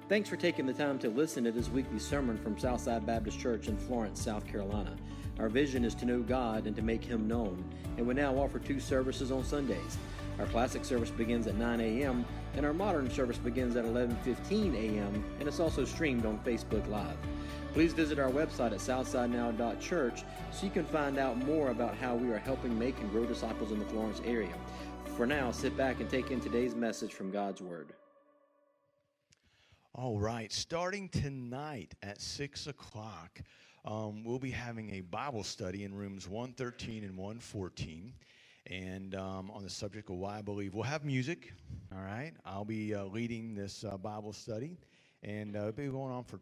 Thanks for taking the time to listen to this weekly sermon from Southside Baptist Church in Florence, South Carolina. Our vision is to know God and to make Him known, and we now offer 2 services on Sundays. Our classic service begins at 9 a.m., and our modern service begins at 11:15 a.m., and it's also streamed on Facebook Live. Please visit our website at southsidenow.church so you can find out more about how we are helping make and grow disciples in the Florence area. For now, sit back and take in today's message from God's Word. All right, starting tonight at 6 o'clock, we'll be having a Bible study in rooms 113 and 114, and on the subject of why I believe. We'll have music, all right? I'll be leading this Bible study, and it'll be going on for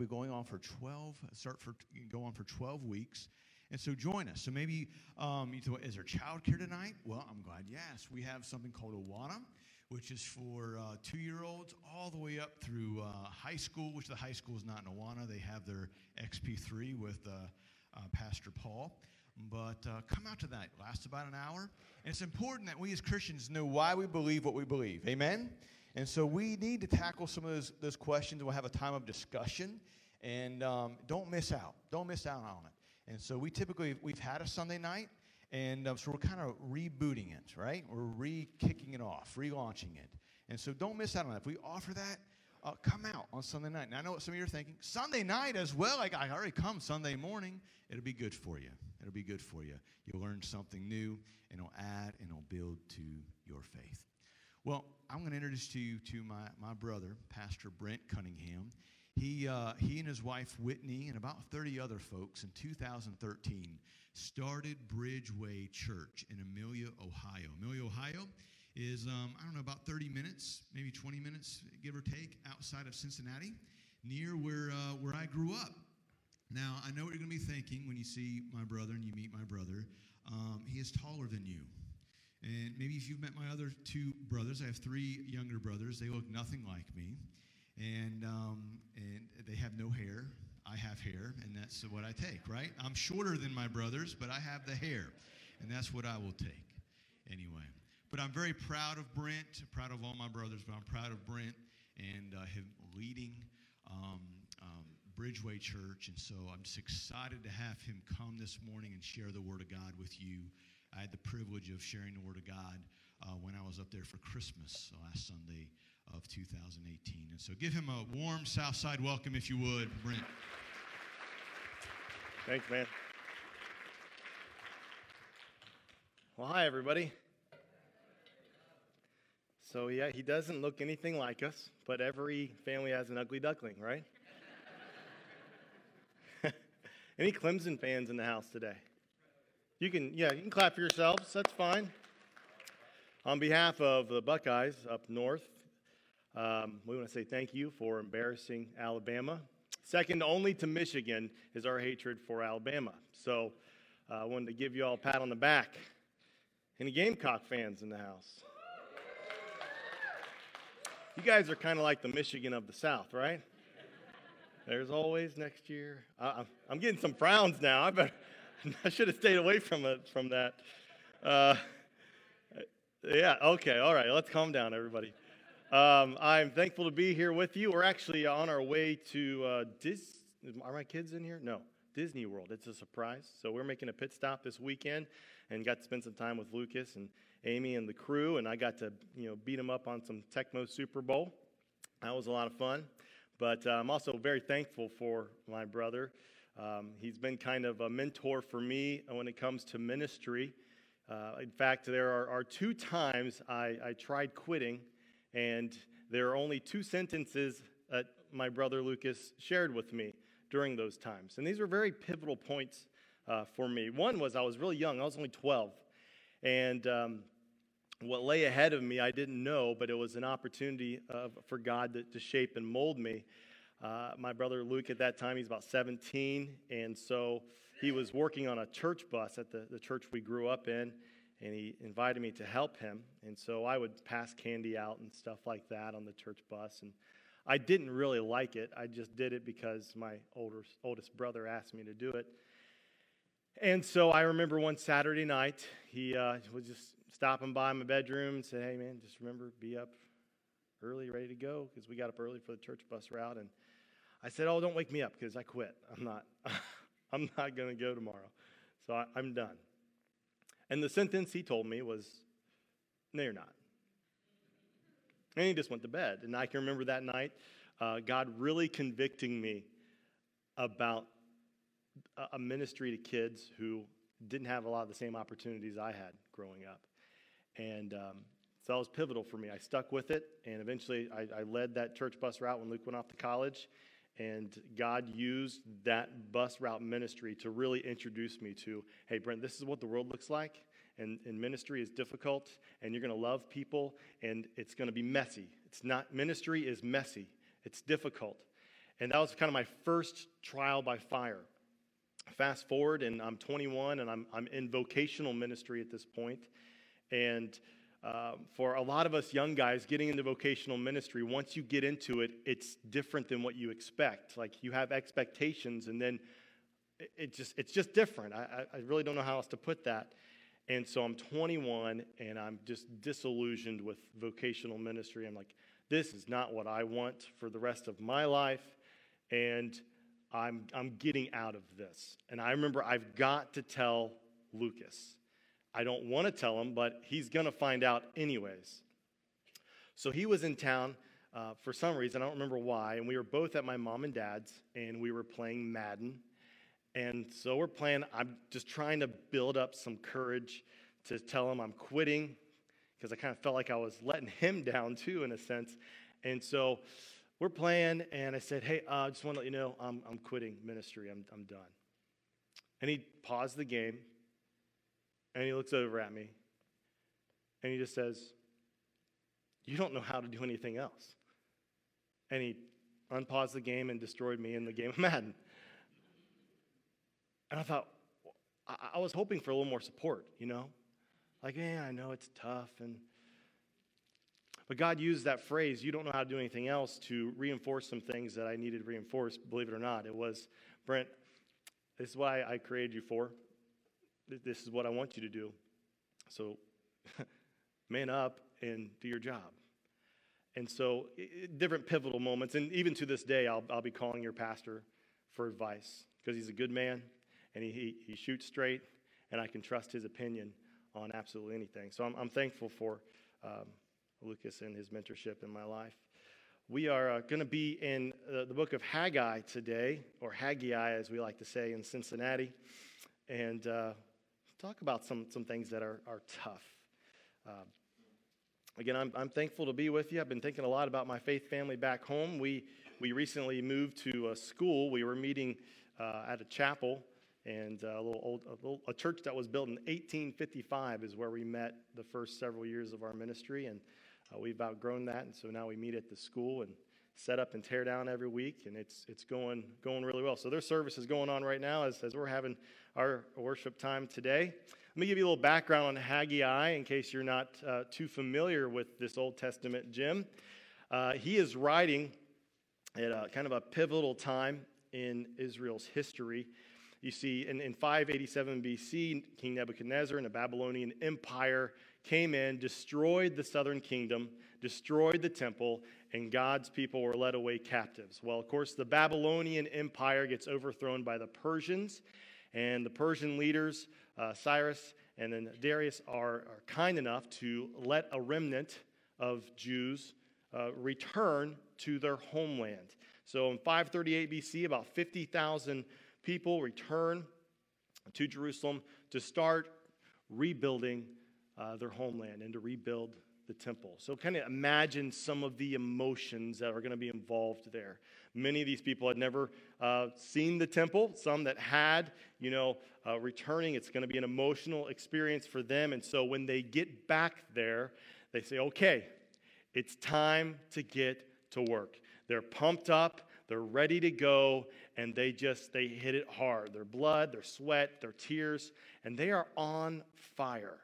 12 weeks. And so join us. So maybe you thought, is there childcare tonight? Well, I'm glad. Yes, we have something called Awana, which is for 2-year-olds all the way up through high school, which the high school is not in Awana. They have their XP3 with Pastor Paul. But come out to that. It lasts about an hour. And it's important that we as Christians know why we believe what we believe. Amen? And so we need to tackle some of those questions. We'll have a time of discussion. And don't miss out. Don't miss out on it. And so we've had a Sunday night. And so we're kind of rebooting it, right? We're re-kicking it off, relaunching it. And so don't miss out on that. If we offer that, come out on Sunday night. Now, I know what some of you are thinking. Sunday night as well? Like, I already come Sunday morning. It'll be good for you. It'll be good for you. You'll learn something new, and it'll add and it'll build to your faith. Well, I'm going to introduce you to my brother, Pastor Brent Cunningham. He and his wife, Whitney, and about 30 other folks in 2013 started Bridgeway Church in Amelia, Ohio. Amelia, Ohio is, about 30 minutes, maybe 20 minutes, give or take, outside of Cincinnati, near where I grew up. Now, I know what you're going to be thinking when you see my brother and you meet my brother. He is taller than you. And maybe if you've met my other 2 brothers, I have 3 younger brothers. They look nothing like me. And they have no hair. I have hair, and that's what I take, right? I'm shorter than my brothers, but I have the hair, and that's what I will take anyway. But I'm very proud of Brent, proud of all my brothers, but I'm proud of Brent and him leading Bridgeway Church, and so I'm just excited to have him come this morning and share the Word of God with you. I had the privilege of sharing the Word of God when I was up there for Christmas last Sunday of 2018. And so give him a warm Southside welcome, if you would, Brent. Thanks, man. Well, hi, everybody. So, yeah, he doesn't look anything like us, but every family has an ugly duckling, right? Any Clemson fans in the house today? You can clap for yourselves. That's fine. On behalf of the Buckeyes up north, we want to say thank you for embarrassing Alabama. Second only to Michigan is our hatred for Alabama. So I wanted to give you all a pat on the back. Any Gamecock fans in the house? You guys are kind of like the Michigan of the South, right? There's always next year. I'm getting some frowns now. I should have stayed away from that. Yeah, okay, all right. Let's calm down, everybody. I'm thankful to be here with you. We're actually on our way to are my kids in here? No, Disney World. It's a surprise. So we're making a pit stop this weekend and got to spend some time with Lucas and Amy and the crew, and I got to beat them up on some Tecmo Super Bowl. That was a lot of fun. But I'm also very thankful for my brother. He's been kind of a mentor for me when it comes to ministry. In fact, there are 2 times I tried quitting, and there are only 2 sentences that my brother Lucas shared with me during those times. And these were very pivotal points for me. One was I was really young. I was only 12. And what lay ahead of me, I didn't know, but it was an opportunity for God to shape and mold me. My brother Luke at that time, he's about 17, and so he was working on a church bus at the church we grew up in, and he invited me to help him. And so I would pass candy out and stuff like that on the church bus, and I didn't really like it. I just did it because my oldest brother asked me to do it. And so I remember one Saturday night, he was just stopping by my bedroom and said, "Hey, man, just remember, be up early, ready to go, because we got up early for the church bus route. And I said, oh, don't wake me up, because I quit. I'm not going to go tomorrow. So I'm done. And the sentence he told me was, no, you're not. And he just went to bed. And I can remember that night, God really convicting me about a ministry to kids who didn't have a lot of the same opportunities I had growing up. And so that was pivotal for me. I stuck with it, and eventually I led that church bus route when Luke went off to college. And God used that bus route ministry to really introduce me to, hey, Brent, this is what the world looks like. And ministry is difficult, and you're going to love people, and it's going to be messy. Ministry is messy. It's difficult. And that was kind of my first trial by fire. Fast forward, and I'm 21, and I'm in vocational ministry at this point. And for a lot of us young guys getting into vocational ministry, once you get into it, it's different than what you expect. Like, you have expectations, and then it's just different. I really don't know how else to put that. And so I'm 21, and I'm just disillusioned with vocational ministry. I'm like, this is not what I want for the rest of my life, and I'm getting out of this. And I remember I've got to tell Lucas. I don't want to tell him, but he's going to find out anyways. So he was in town for some reason. I don't remember why, and we were both at my mom and dad's, and we were playing Madden. And so we're playing. I'm just trying to build up some courage to tell him I'm quitting, because I kind of felt like I was letting him down too, in a sense. And so we're playing, and I said, hey, I just want to let you know I'm quitting ministry. I'm done. And he paused the game, and he looks over at me, and he just says, you don't know how to do anything else. And he unpaused the game and destroyed me in the game of Madden. And I thought, I was hoping for a little more support, Like, I know it's tough. But God used that phrase, you don't know how to do anything else, to reinforce some things that I needed reinforced, believe it or not. It was, Brent, this is what I created you for. This is what I want you to do. So man up and do your job. And so different pivotal moments. And even to this day, I'll be calling your pastor for advice, because he's a good man. And he shoots straight, and I can trust his opinion on absolutely anything. So I'm thankful for Lucas and his mentorship in my life. We are going to be in the book of Haggai today, or Haggai as we like to say in Cincinnati, and talk about some things that are tough. Again, I'm thankful to be with you. I've been thinking a lot about my faith family back home. We recently moved to a school. We were meeting at a chapel. And a church that was built in 1855 is where we met the first several years of our ministry, and we've outgrown that, and so now we meet at the school and set up and tear down every week, and it's going really well. So their service is going on right now as we're having our worship time today. Let me give you a little background on Haggai in case you're not too familiar with this Old Testament gem. He is writing at kind of a pivotal time in Israel's history. You see, in 587 BC, King Nebuchadnezzar and the Babylonian Empire came in, destroyed the southern kingdom, destroyed the temple, and God's people were led away captives. Well, of course, the Babylonian Empire gets overthrown by the Persians, and the Persian leaders, Cyrus and then Darius, are kind enough to let a remnant of Jews return to their homeland. So in 538 BC, about 50,000 people return to Jerusalem to start rebuilding their homeland and to rebuild the temple. So kind of imagine some of the emotions that are going to be involved there. Many of these people had never seen the temple. Some that had, returning, it's going to be an emotional experience for them. And so when they get back there, they say, okay, it's time to get to work. They're pumped up. They're ready to go, and they hit it hard. Their blood, their sweat, their tears, and they are on fire.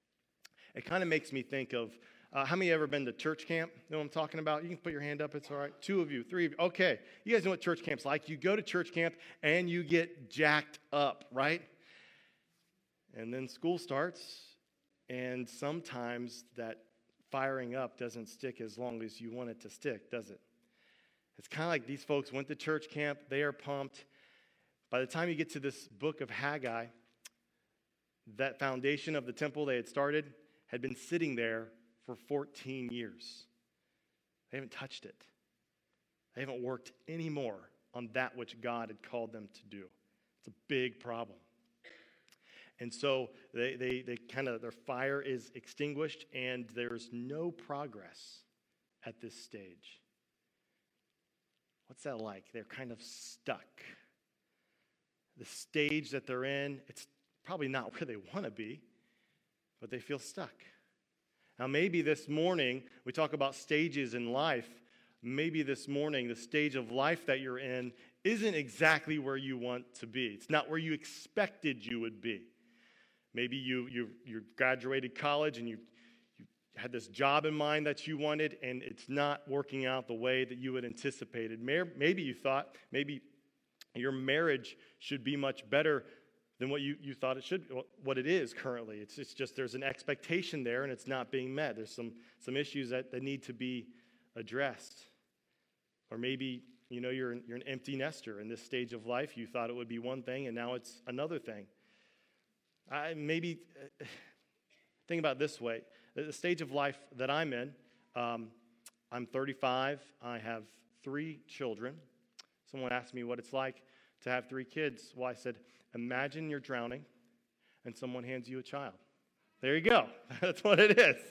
It kind of makes me think of, how many ever been to church camp? You know what I'm talking about? You can put your hand up, it's all right. 2 of you, 3 of you. Okay, you guys know what church camp's like. You go to church camp, and you get jacked up, right? And then school starts, and sometimes that firing up doesn't stick as long as you want it to stick, does it? It's kind of like these folks went to church camp. They are pumped. By the time you get to this book of Haggai, that foundation of the temple they had started had been sitting there for 14 years. They haven't touched it. They haven't worked anymore on that which God had called them to do. It's a big problem. And so they kind of, their fire is extinguished, and there's no progress at this stage. What's that like? They're kind of stuck. The stage that they're in, it's probably not where they want to be, but they feel stuck. Now, maybe this morning, we talk about stages in life. Maybe this morning, the stage of life that you're in isn't exactly where you want to be. It's not where you expected you would be. Maybe you graduated college and you had this job in mind that you wanted, and it's not working out the way that you had anticipated. Maybe you thought maybe your marriage should be much better than what you thought it should, what it is currently. It's just there's an expectation there, and it's not being met. There's some issues that need to be addressed. Or maybe you're an empty nester in this stage of life. You thought it would be one thing, and now it's another thing. Maybe think about it this way. The stage of life that I'm in, I'm 35. I have 3 children. Someone asked me what it's like to have 3 kids. Well, I said, imagine you're drowning and someone hands you a child. There you go. That's what it is.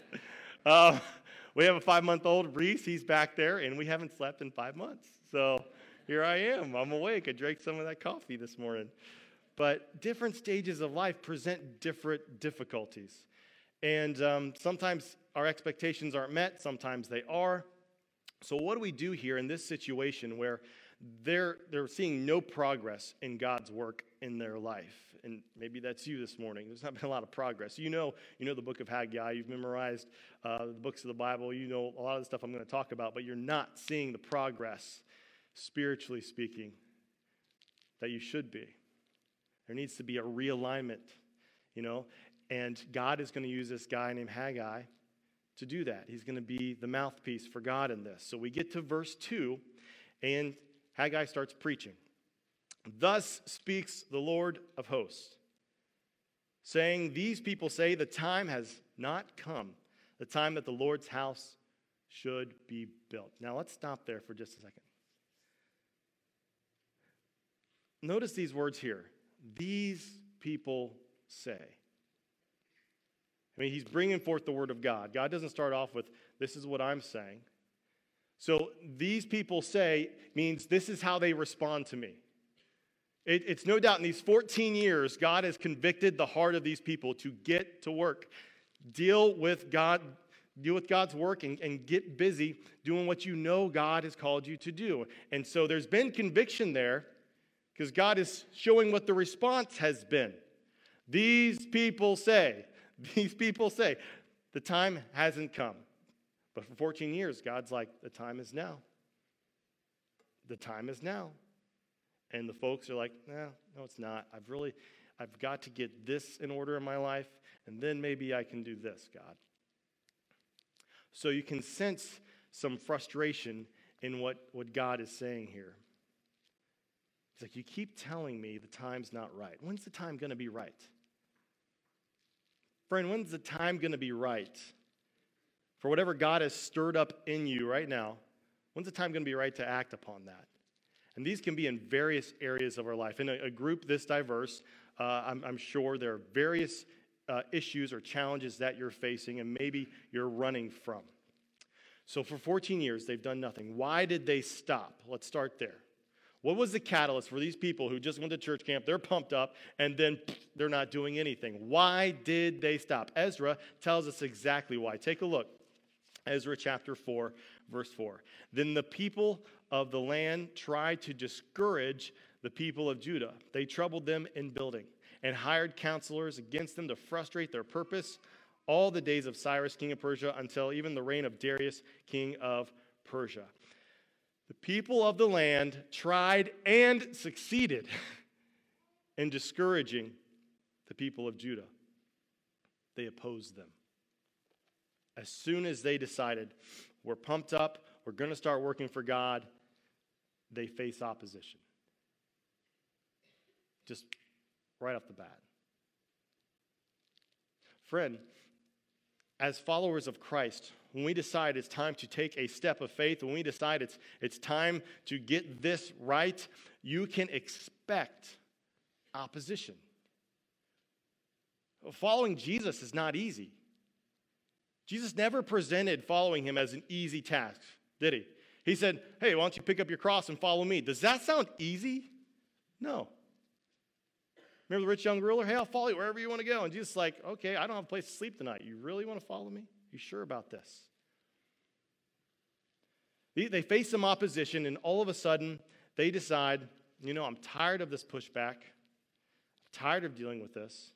We have a 5-month-old, Reese. He's back there, and we haven't slept in 5 months. So here I am. I'm awake. I drank some of that coffee this morning. But different stages of life present different difficulties. And sometimes our expectations aren't met. Sometimes they are. So what do we do here in this situation where they're seeing no progress in God's work in their life? And maybe that's you this morning. There's not been a lot of progress. You know the book of Haggai. You've memorized the books of the Bible. You know a lot of the stuff I'm going to talk about, but you're not seeing the progress, spiritually speaking, that you should be. There needs to be a realignment, and God is going to use this guy named Haggai to do that. He's going to be the mouthpiece for God in this. So we get to verse 2, and Haggai starts preaching. Thus speaks the Lord of hosts, saying, these people say the time has not come, the time that the Lord's house should be built. Now let's stop there for just a second. Notice these words here. These people say. He's bringing forth the word of God. God doesn't start off with, this is what I'm saying. So these people say means this is how they respond to me. It's no doubt in these 14 years, God has convicted the heart of these people to get to work. Deal with God's work and get busy doing what you know God has called you to do. And so there's been conviction there because God is showing what the response has been. These people say, the time hasn't come. But for 14 years, God's like, the time is now. The time is now. And the folks are like, no, it's not. I've got to get this in order in my life, and then maybe I can do this, God. So you can sense some frustration in what God is saying here. He's like, you keep telling me the time's not right. When's the time going to be right? Friend, when's the time going to be right? For whatever God has stirred up in you right now, when's the time going to be right to act upon that? And these can be in various areas of our life. In a group this diverse, I'm sure there are various issues or challenges that you're facing and maybe you're running from. So for 14 years, they've done nothing. Why did they stop? Let's start there. What was the catalyst for these people who just went to church camp, they're pumped up, and then they're not doing anything? Why did they stop? Ezra tells us exactly why. Take a look. Ezra chapter 4, verse 4. Then the people of the land tried to discourage the people of Judah. They troubled them in building and hired counselors against them to frustrate their purpose all the days of Cyrus, king of Persia, until even the reign of Darius, king of Persia. The people of the land tried and succeeded in discouraging the people of Judah. They opposed them. as soon as they decided, we're pumped up, we're going to start working for God, they face opposition. Just right off the bat. Friend, as followers of Christ, when we decide it's time to take a step of faith, when we decide it's time to get this right, you can expect opposition. Following Jesus is not easy. Jesus never presented following him as an easy task, did he? He said, hey, why don't you pick up your cross and follow me? Does that sound easy? No. Remember the rich young ruler? Hey, I'll follow you wherever you want to go. And Jesus is like, okay, I don't have a place to sleep tonight. You really want to follow me? You sure about this? They face some opposition, and all of a sudden, they decide, I'm tired of this pushback. I'm tired of dealing with this.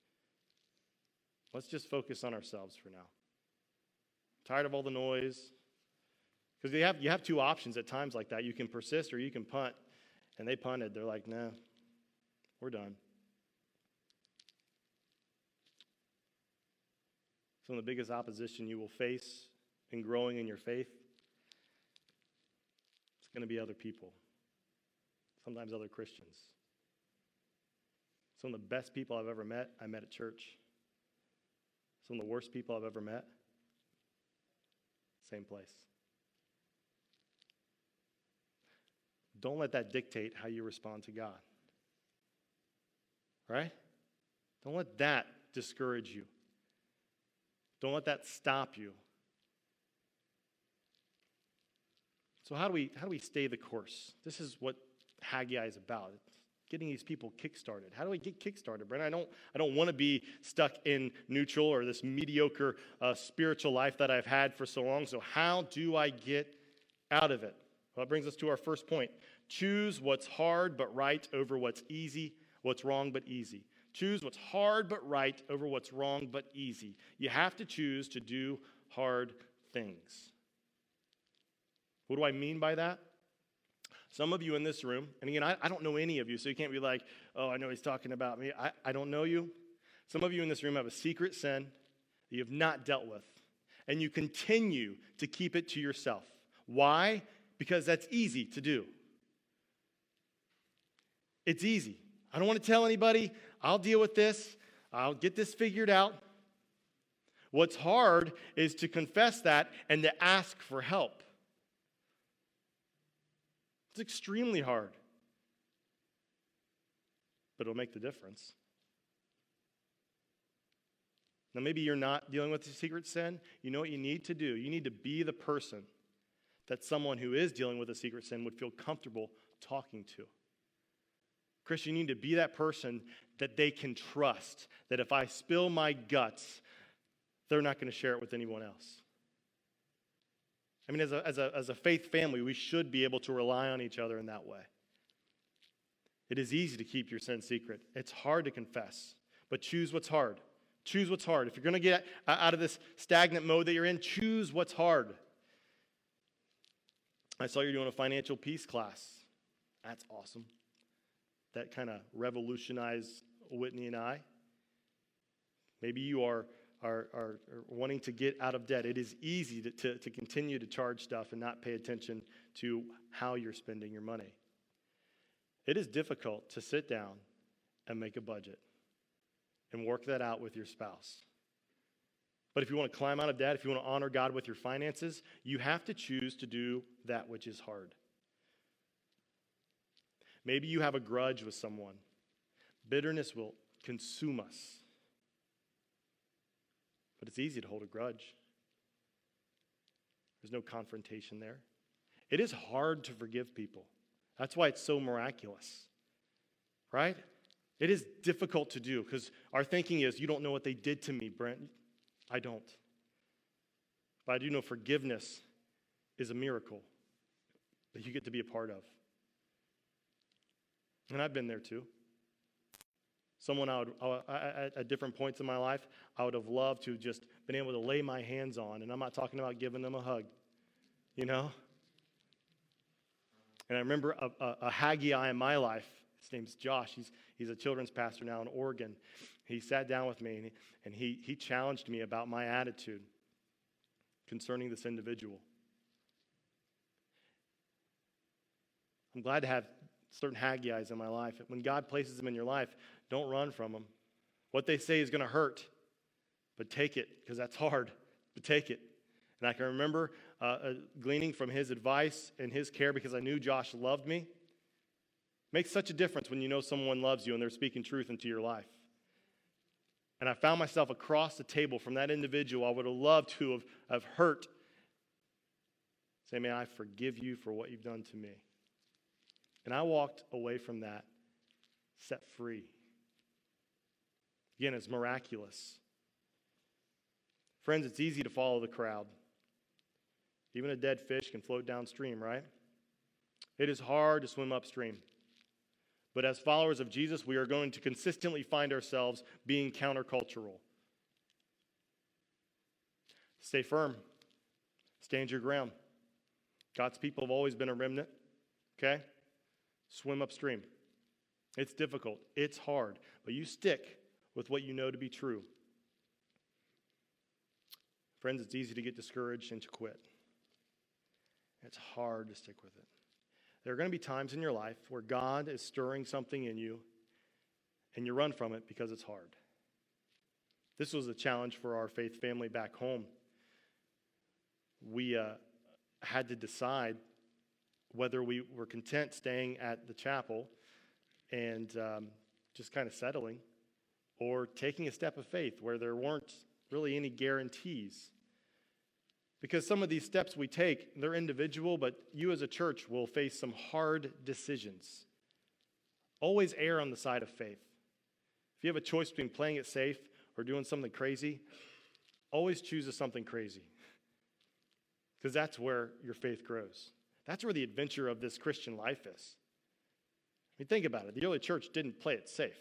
Let's just focus on ourselves for now. I'm tired of all the noise. Because you have two options at times like that. You can persist or you can punt. And they punted. They're like, nah, we're done. Some of the biggest opposition you will face in growing in your faith, it's going to be other people. Sometimes other Christians. Some of the best people I've ever met, I met at church. Some of the worst people I've ever met, same place. Don't let that dictate how you respond to God. Right? Don't let that discourage you. Don't let that stop you. So how do we stay the course? This is what Haggai is about. It's getting these people kick-started. How do I get kick-started, Brent? I don't want to be stuck in neutral or this mediocre spiritual life that I've had for so long. So how do I get out of it? Well, that brings us to our first point. Choose what's hard but right over what's easy, what's wrong but easy. Choose what's hard but right over what's wrong but easy. You have to choose to do hard things. What do I mean by that? Some of you in this room, and again, I don't know any of you, so you can't be like, oh, I know he's talking about me. I don't know you. Some of you in this room have a secret sin that you have not dealt with, and you continue to keep it to yourself. Why? Because that's easy to do. It's easy. I don't want to tell anybody. I'll deal with this. I'll get this figured out. What's hard is to confess that and to ask for help. It's extremely hard. But it'll make the difference. Now, maybe you're not dealing with a secret sin. You know what you need to do? You need to be the person that someone who is dealing with a secret sin would feel comfortable talking to. Christian, you need to be that person that they can trust, that if I spill my guts, they're not going to share it with anyone else. I mean, as a faith family, we should be able to rely on each other in that way. It is easy to keep your sin secret. It's hard to confess, but choose what's hard. Choose what's hard. If you're going to get out of this stagnant mode that you're in, choose what's hard. I saw you're doing a financial peace class. That's awesome. That kind of revolutionized Whitney and I. Maybe you are wanting to get out of debt. It is easy to continue to charge stuff and not pay attention to how you're spending your money. It is difficult to sit down and make a budget and work that out with your spouse. But if you want to climb out of debt, if you want to honor God with your finances, you have to choose to do that which is hard. Maybe you have a grudge with someone. Bitterness will consume us. But it's easy to hold a grudge. There's no confrontation there. It is hard to forgive people. That's why it's so miraculous, right? It is difficult to do because our thinking is, you don't know what they did to me, Brent. I don't. But I do know forgiveness is a miracle that you get to be a part of. And I've been there too. Someone at different points in my life, I would have loved to just been able to lay my hands on. And I'm not talking about giving them a hug, you know? And I remember a Haggai in my life. His name's Josh. He's a children's pastor now in Oregon. He sat down with me and he challenged me about my attitude. concerning this individual. I'm glad to have certain Haggai's in my life. When God places them in your life, don't run from them. What they say is going to hurt, but take it, because that's hard, but take it. And I can remember gleaning from his advice and his care, because I knew Josh loved me. Makes such a difference when you know someone loves you and they're speaking truth into your life. And I found myself across the table from that individual I would have loved to have hurt. Say, man, I forgive you for what you've done to me. And I walked away from that set free. Again, it's miraculous. Friends, it's easy to follow the crowd. Even a dead fish can float downstream, right? It is hard to swim upstream. But as followers of Jesus, we are going to consistently find ourselves being countercultural. Stay firm. Stand your ground. God's people have always been a remnant, okay? Swim upstream. It's difficult. It's hard. But you stick with what you know to be true. Friends, it's easy to get discouraged and to quit. It's hard to stick with it. There are going to be times in your life where God is stirring something in you, and you run from it because it's hard. This was a challenge for our faith family back home. We had to decide whether we were content staying at the chapel and just kind of settling, or taking a step of faith where there weren't really any guarantees. Because some of these steps we take, they're individual, but you as a church will face some hard decisions. Always err on the side of faith. If you have a choice between playing it safe or doing something crazy, always choose something crazy. Because that's where your faith grows. That's where the adventure of this Christian life is. I mean, think about it. The early church didn't play it safe.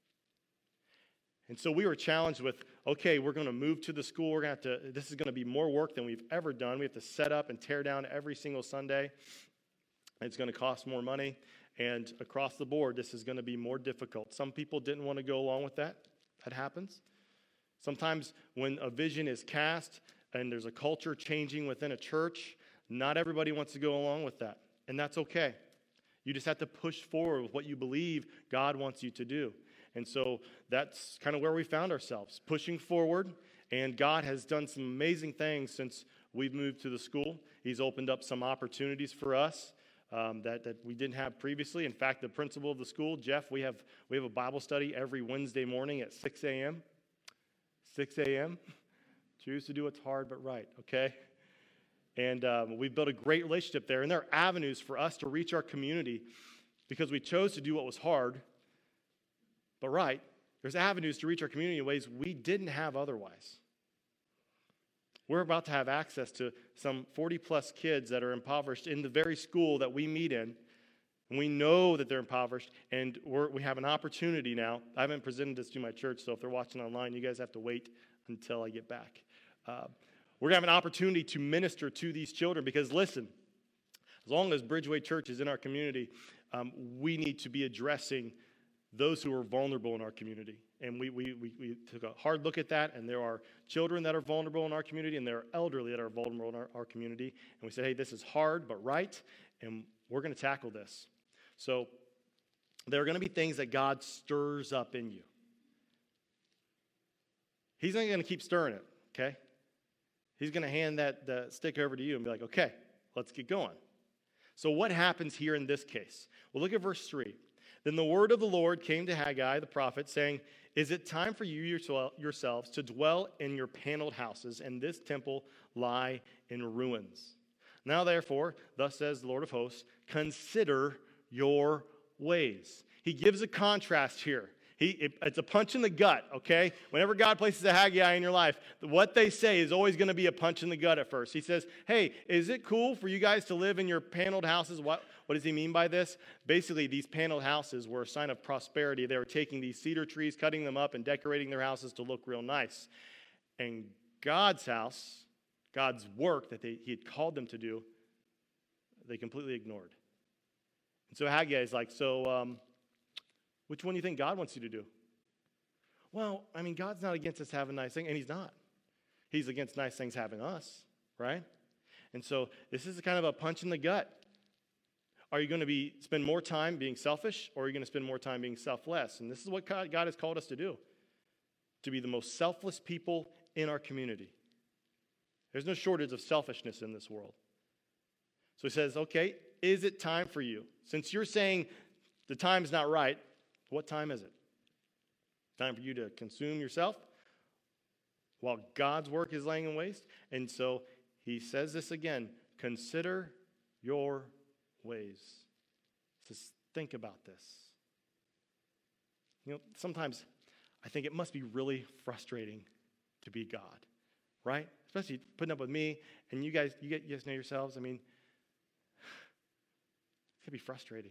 And so we were challenged with, okay, we're going to move to the school. This is going to be more work than we've ever done. We have to set up and tear down every single Sunday. It's going to cost more money. And across the board, this is going to be more difficult. Some people didn't want to go along with that. That happens. Sometimes when a vision is cast and there's a culture changing within a church, not everybody wants to go along with that. And that's okay. You just have to push forward with what you believe God wants you to do. And so that's kind of where we found ourselves, pushing forward. And God has done some amazing things since we've moved to the school. He's opened up some opportunities for us that we didn't have previously. In fact, the principal of the school, Jeff, we have a Bible study every Wednesday morning at 6 a.m. 6 a.m. Choose to do what's hard but right, okay? And we've built a great relationship there. And there are avenues for us to reach our community because we chose to do what was hard but right. There's avenues to reach our community in ways we didn't have otherwise. We're about to have access to some 40-plus kids that are impoverished in the very school that we meet in. And we know that they're impoverished, and we have an opportunity now. I haven't presented this to my church, so if they're watching online, you guys have to wait until I get back. We're going to have an opportunity to minister to these children because, listen, as long as Bridgeway Church is in our community, we need to be addressing those who are vulnerable in our community. And we took a hard look at that, and there are children that are vulnerable in our community, and there are elderly that are vulnerable in our community. And we said, hey, this is hard but right, and we're going to tackle this. So there are going to be things that God stirs up in you. He's not going to keep stirring it, okay? He's going to hand the stick over to you and be like, okay, let's get going. So what happens here in this case? Well, look at verse 3. Then the word of the Lord came to Haggai the prophet, saying, is it time for you yourselves to dwell in your paneled houses, and this temple lie in ruins? Now therefore, thus says the Lord of hosts, consider your ways. He gives a contrast here. It's a punch in the gut, okay? Whenever God places a Haggai in your life, what they say is always going to be a punch in the gut at first. He says, hey, is it cool for you guys to live in your paneled houses? What does he mean by this? Basically, these paneled houses were a sign of prosperity. They were taking these cedar trees, cutting them up, and decorating their houses to look real nice. And God's house, God's work that he had called them to do, they completely ignored. And so Haggai is like, which one do you think God wants you to do? Well, I mean, God's not against us having nice things, and he's not. He's against nice things having us. right? And so this is kind of a punch in the gut. Are you going to spend more time being selfish, or are you going to spend more time being selfless? And this is what God has called us to do, to be the most selfless people in our community. There's no shortage of selfishness in this world. So he says, okay, is it time for you? Since you're saying the time's not right, what time is it? Time for you to consume yourself while God's work is laying in waste? And so he says this again, consider your ways. He says, think about this. Sometimes I think it must be really frustrating to be God, right? Especially putting up with me, and you guys know yourselves. I mean, it can be frustrating.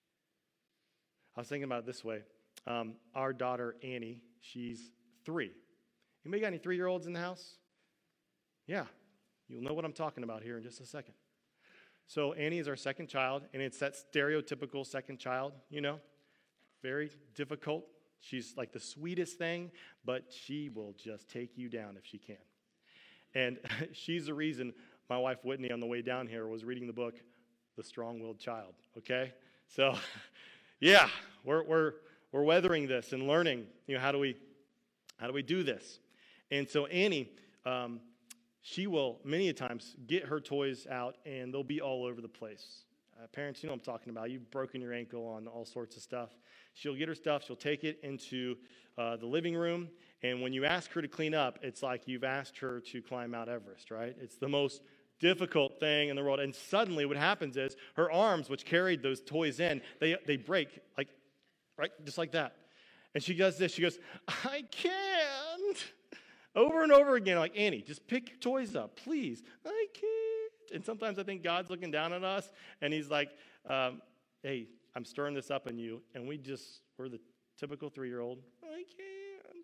I was thinking about it this way. Our daughter, Annie, she's 3. Anybody got any 3-year-olds in the house? Yeah, you'll know what I'm talking about here in just a second. So Annie is our second child, and it's that stereotypical second child, very difficult. She's like the sweetest thing, but she will just take you down if she can. And she's the reason my wife Whitney on the way down here was reading the book, The Strong-Willed Child, okay? So, yeah, we're weathering this and learning, how do we do this? And so Annie, she will many times get her toys out, and they'll be all over the place. Parents, you know what I'm talking about. You've broken your ankle on all sorts of stuff. She'll get her stuff. She'll take it into the living room, and when you ask her to clean up, it's like you've asked her to climb Mount Everest, right? It's the most difficult thing in the world. And suddenly what happens is her arms, which carried those toys in, they break, like, right, just like that. And she does this. She goes, I can't. Over and over again, like, Annie, just pick your toys up, please. I can't. And sometimes I think God's looking down at us, and he's like, hey, I'm stirring this up in you. And we're the typical 3-year-old. I can't.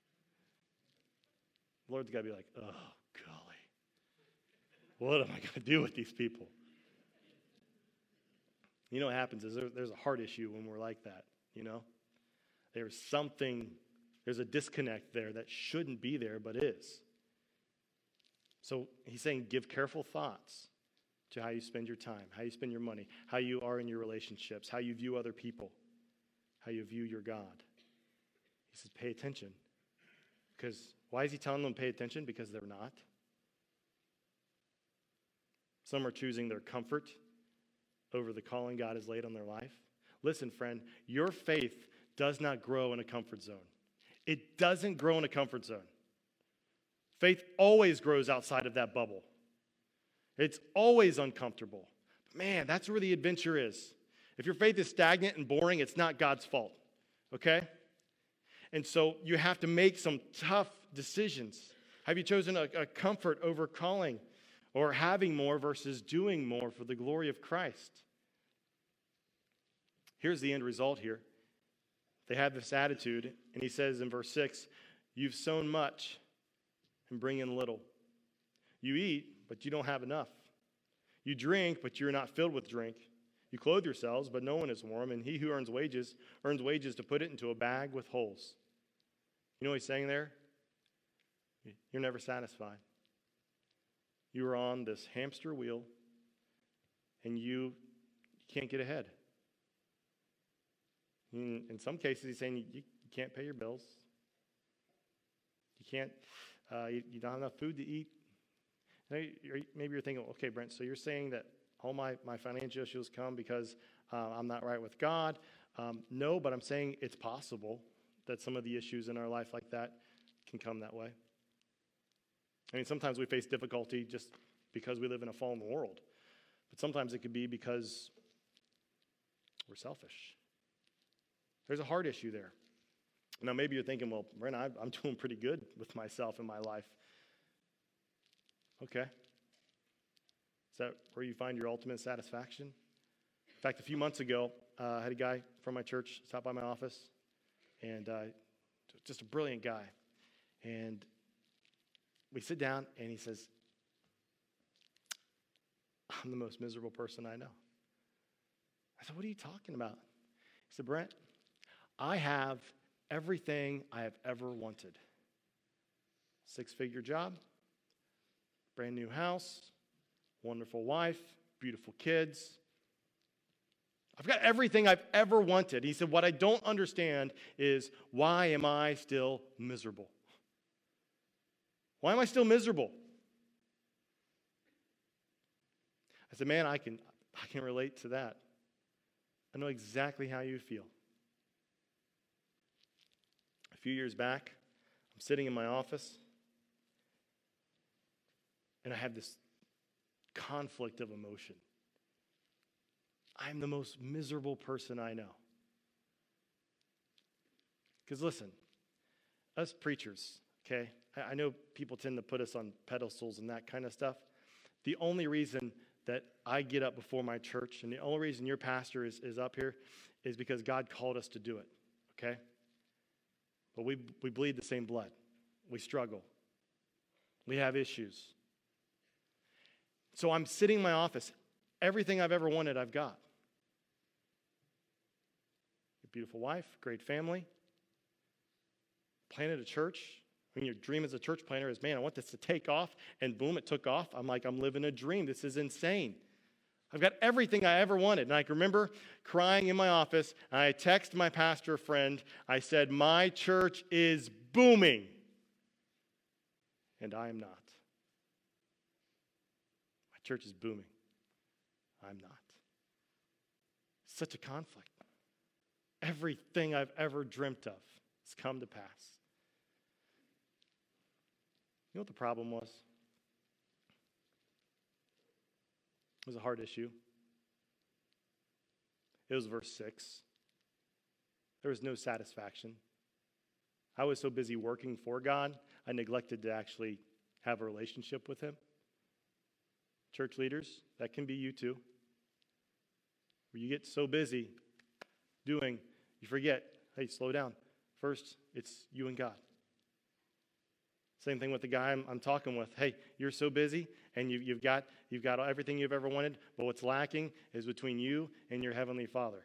The Lord's got to be like, oh, golly. What am I going to do with these people? You know what happens is there's a heart issue when we're like that, There's a disconnect there that shouldn't be there, but is. So he's saying give careful thoughts to how you spend your time, how you spend your money, how you are in your relationships, how you view other people, how you view your God. He says pay attention. Because why is he telling them to pay attention? Because they're not. Some are choosing their comfort over the calling God has laid on their life. Listen, friend, your faith does not grow in a comfort zone. It doesn't grow in a comfort zone. Faith always grows outside of that bubble. It's always uncomfortable. Man, that's where the adventure is. If your faith is stagnant and boring, it's not God's fault, okay? And so you have to make some tough decisions. Have you chosen a comfort over calling, or having more versus doing more for the glory of Christ? Here's the end result here. They have this attitude, and he says in verse 6, you've sown much and bring in little. You eat, but you don't have enough. You drink, but you're not filled with drink. You clothe yourselves, but no one is warm, and he who earns wages to put it into a bag with holes. You know what he's saying there? You're never satisfied. You are on this hamster wheel, and you can't get ahead. In some cases, he's saying you can't pay your bills. You can't. You don't have enough food to eat. Maybe you're thinking, okay, Brent, so you're saying that all my financial issues come because I'm not right with God. No, but I'm saying it's possible that some of the issues in our life like that can come that way. I mean, sometimes we face difficulty just because we live in a fallen world. But sometimes it could be because we're selfish. There's a heart issue there. Now, maybe you're thinking, well, Brent, I'm doing pretty good with myself in my life. Okay. Is that where you find your ultimate satisfaction? In fact, a few months ago, I had a guy from my church stop by my office, and just a brilliant guy. And we sit down, and he says, I'm the most miserable person I know. I said, what are you talking about? He said, Brent, I have everything I have ever wanted. 6-figure job, brand new house, wonderful wife, beautiful kids. I've got everything I've ever wanted. He said, what I don't understand is, why am I still miserable? Why am I still miserable? I said, man, I can relate to that. I know exactly how you feel. A few years back, I'm sitting in my office, and I have this conflict of emotion. I'm the most miserable person I know. Because listen, us preachers, okay, I know people tend to put us on pedestals and that kind of stuff. The only reason that I get up before my church, and the only reason your pastor is up here, is because God called us to do it, okay? But we bleed the same blood. We struggle. We have issues. So I'm sitting in my office. Everything I've ever wanted, I've got. A beautiful wife, great family. Planted a church. I mean, your dream as a church planter is, man, I want this to take off. And boom, it took off. I'm like, I'm living a dream. This is insane. I've got everything I ever wanted. And I can remember crying in my office. And I texted my pastor friend. I said, my church is booming. And I am not. My church is booming. I'm not. Such a conflict. Everything I've ever dreamt of has come to pass. You know what the problem was? It was a hard issue. It was verse 6. There was no satisfaction. I was so busy working for God, I neglected to actually have a relationship with Him. Church leaders, that can be you too. Where you get so busy doing, you forget, hey, slow down. First, it's you and God. Same thing with the guy I'm talking with. Hey, you're so busy, and you've got everything you've ever wanted, but what's lacking is between you and your Heavenly Father.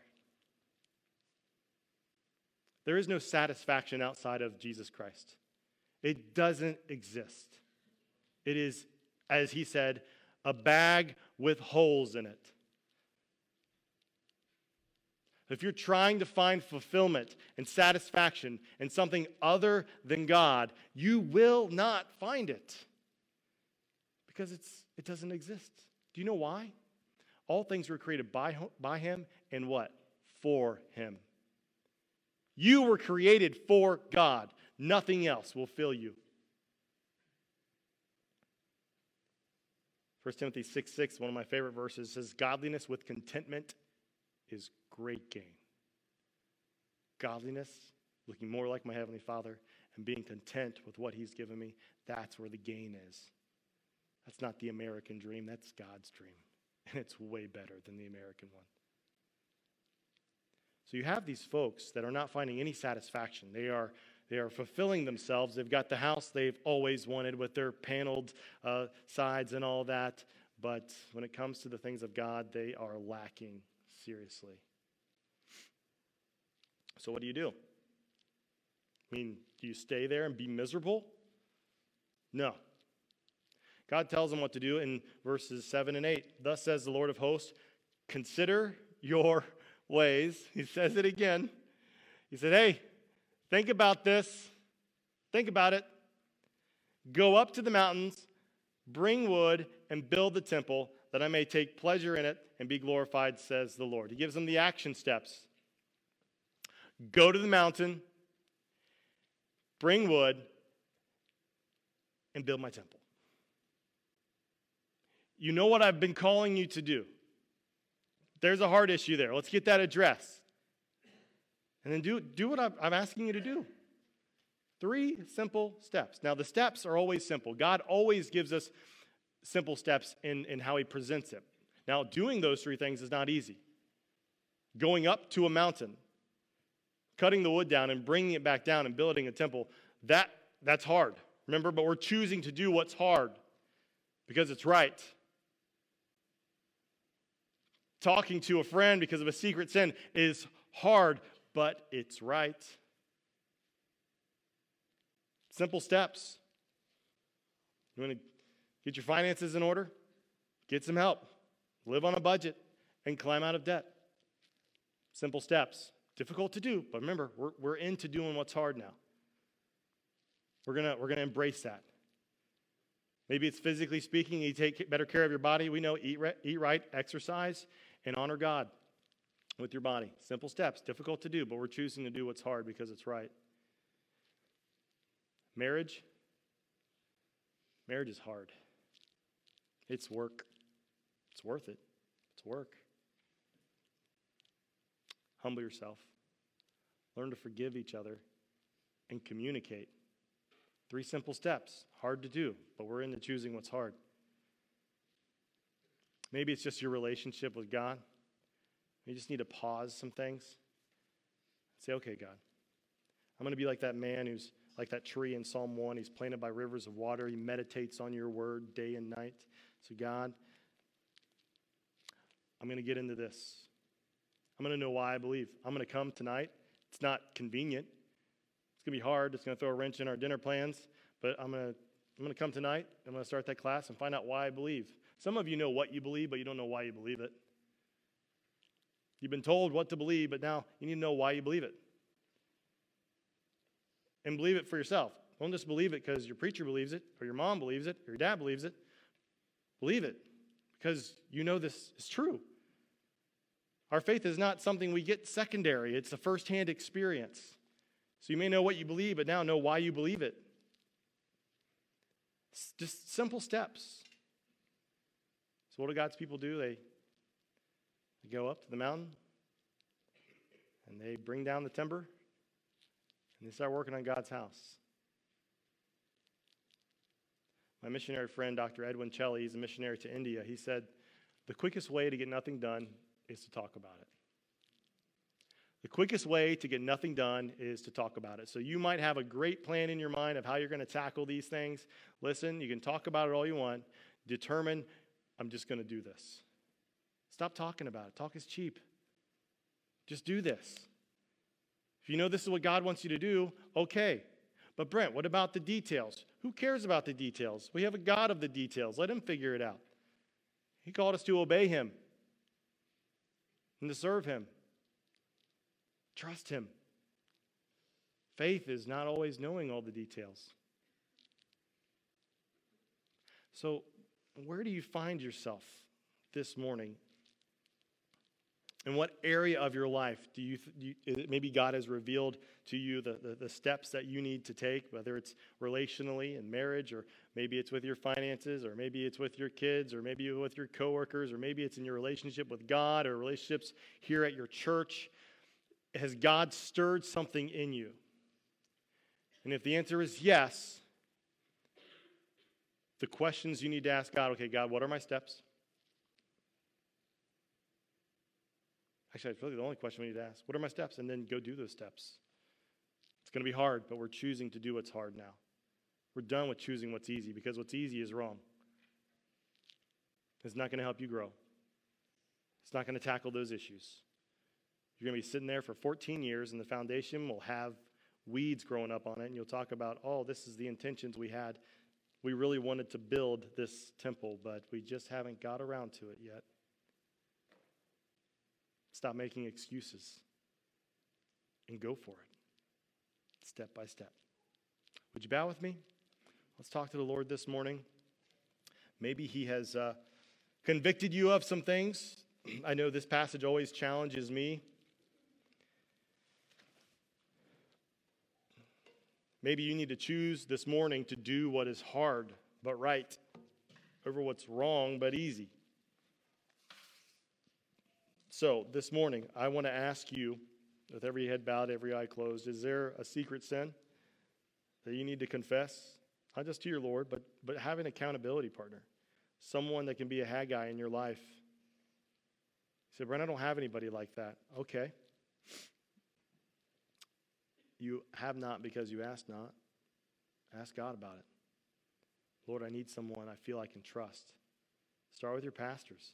There is no satisfaction outside of Jesus Christ. It doesn't exist. It is, as He said, a bag with holes in it. If you're trying to find fulfillment and satisfaction in something other than God, you will not find it because it doesn't exist. Do you know why? All things were created by Him and what? For Him. You were created for God. Nothing else will fill you. 1 Timothy 6:6, one of my favorite verses, says, godliness with contentment is great gain. Godliness, looking more like my Heavenly Father, and being content with what He's given me, that's where the gain is. That's not the American dream, that's God's dream. And it's way better than the American one. So you have these folks that are not finding any satisfaction. They are fulfilling themselves. They've got the house they've always wanted with their paneled sides and all that. But when it comes to the things of God, they are lacking seriously. So what do you do? I mean, do you stay there and be miserable? No. God tells them what to do in verses 7 and 8. Thus says the Lord of hosts, consider your ways. He says it again. He said, hey, think about this. Think about it. Go up to the mountains, bring wood, and build the temple, that I may take pleasure in it and be glorified, says the Lord. He gives them the action steps. Go to the mountain, bring wood, and build my temple. You know what I've been calling you to do. There's a hard issue there. Let's get that addressed. And then do what I'm asking you to do. 3 simple steps. Now, the steps are always simple. God always gives us simple steps in how He presents it. Now, doing those 3 things is not easy. Going up to a mountain, cutting the wood down and bringing it back down and building a temple, that's hard. Remember, but we're choosing to do what's hard because it's right. Talking to a friend because of a secret sin is hard, but it's right. Simple steps. You want to Get your finances in order. Get some help. Live on a budget and climb out of debt. Simple steps. Difficult to do, but remember, we're into doing what's hard now. We're gonna embrace that. Maybe it's physically speaking, you take better care of your body. We know eat right, exercise, and honor God with your body. Simple steps, difficult to do, but we're choosing to do what's hard because it's right. Marriage is hard. It's work. It's worth it. It's work. Humble yourself. Learn to forgive each other and communicate. 3 simple steps. Hard to do, but we're into choosing what's hard. Maybe it's just your relationship with God. You just need to pause some things. Say, okay, God, I'm going to be like that man who's like that tree in Psalm 1. He's planted by rivers of water. He meditates on your word day and night. So God, I'm going to get into this. I'm going to know why I believe. I'm going to come tonight. It's not convenient. It's going to be hard. It's going to throw a wrench in our dinner plans. But I'm going to come tonight. I'm going to start that class and find out why I believe. Some of you know what you believe, but you don't know why you believe it. You've been told what to believe, but now you need to know why you believe it. And believe it for yourself. Don't just believe it because your preacher believes it, or your mom believes it, or your dad believes it. Believe it because you know this is true. Our faith is not something we get secondary. It's a firsthand experience. So you may know what you believe, but now know why you believe it. It's just simple steps. So what do God's people do? They go up to the mountain, and they bring down the timber, and they start working on God's house. My missionary friend, Dr. Edwin Chelly, he's a missionary to India. He said, the quickest way to get nothing done is to talk about it. The quickest way to get nothing done is to talk about it. So you might have a great plan in your mind of how you're going to tackle these things. Listen, you can talk about it all you want. Determine, I'm just going to do this. Stop talking about it. Talk is cheap. Just do this. If you know this is what God wants you to do, okay. But Brent, what about the details? Who cares about the details? We have a God of the details. Let him figure it out. He called us to obey him and to serve him. Trust him. Faith is not always knowing all the details. So, where do you find yourself this morning? In what area of your life maybe God has revealed to you the steps that you need to take, whether it's relationally in marriage, or maybe it's with your finances, or maybe it's with your kids, or maybe with your coworkers, or maybe it's in your relationship with God, or relationships here at your church. Has God stirred something in you? And if the answer is yes, the questions you need to ask God, okay, God, what are my steps? Actually, it's really the only question we need to ask. What are my steps? And then go do those steps. It's going to be hard, but we're choosing to do what's hard now. We're done with choosing what's easy, because what's easy is wrong. It's not going to help you grow. It's not going to tackle those issues. You're going to be sitting there for 14 years, and the foundation will have weeds growing up on it, and you'll talk about, oh, this is the intentions we had. We really wanted to build this temple, but we just haven't got around to it yet. Stop making excuses and go for it, step by step. Would you bow with me? Let's talk to the Lord this morning. Maybe he has convicted you of some things. I know this passage always challenges me. Maybe you need to choose this morning to do what is hard but right over what's wrong but easy. So this morning, I want to ask you, with every head bowed, every eye closed, is there a secret sin that you need to confess? Not just to your Lord, but have an accountability partner. Someone that can be a Haggai in your life. You say, Brent, I don't have anybody like that. Okay. You have not because you ask not. Ask God about it. Lord, I need someone I feel I can trust. Start with your pastors.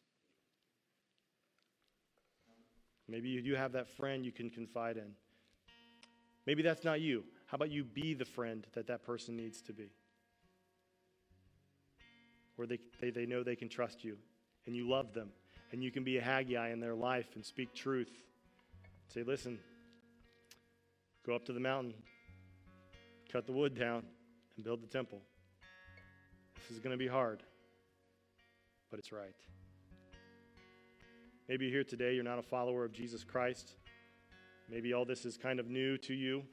Maybe you do have that friend you can confide in. Maybe that's not you. How about you be the friend that person needs to be? where they know they can trust you and you love them and you can be a Haggai in their life and speak truth. Say, listen, go up to the mountain, cut the wood down, and build the temple. This is going to be hard, but it's right. Maybe you're here today, you're not a follower of Jesus Christ. Maybe all this is kind of new to you.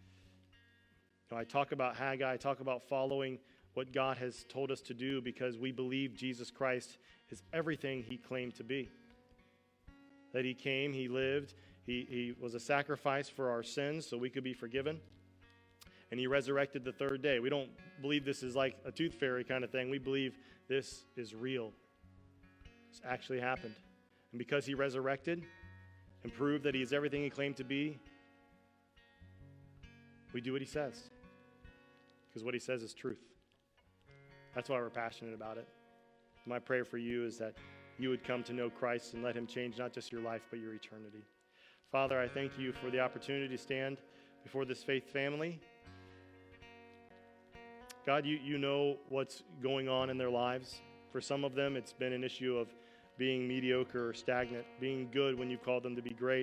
I talk about Haggai, I talk about following what God has told us to do because we believe Jesus Christ is everything he claimed to be. That he came, he lived, he was a sacrifice for our sins so we could be forgiven. And he resurrected the third day. We don't believe this is like a tooth fairy kind of thing. We believe this is real. This actually happened. And because he resurrected and proved that he is everything he claimed to be, we do what he says. Because what he says is truth. That's why we're passionate about it. My prayer for you is that you would come to know Christ and let him change not just your life, but your eternity. Father, I thank you for the opportunity to stand before this faith family. God, you know what's going on in their lives. For some of them, it's been an issue of being mediocre or stagnant, being good when you called them to be great.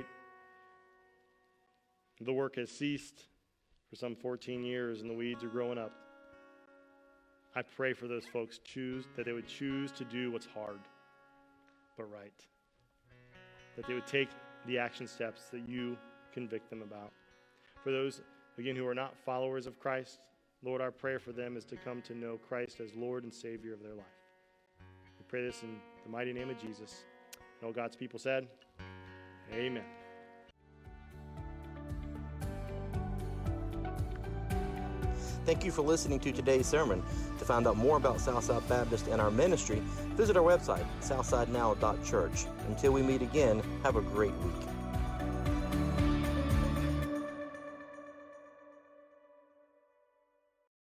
The work has ceased for some 14 years and the weeds are growing up. I pray for those folks that they would choose to do what's hard but right. That they would take the action steps that you convict them about. For those, again, who are not followers of Christ, Lord, our prayer for them is to come to know Christ as Lord and Savior of their life. We pray this in the mighty name of Jesus. And all God's people said, amen. Thank you for listening to today's sermon. To find out more about Southside Baptist and our ministry, visit our website, southsidenow.church. Until we meet again, have a great week.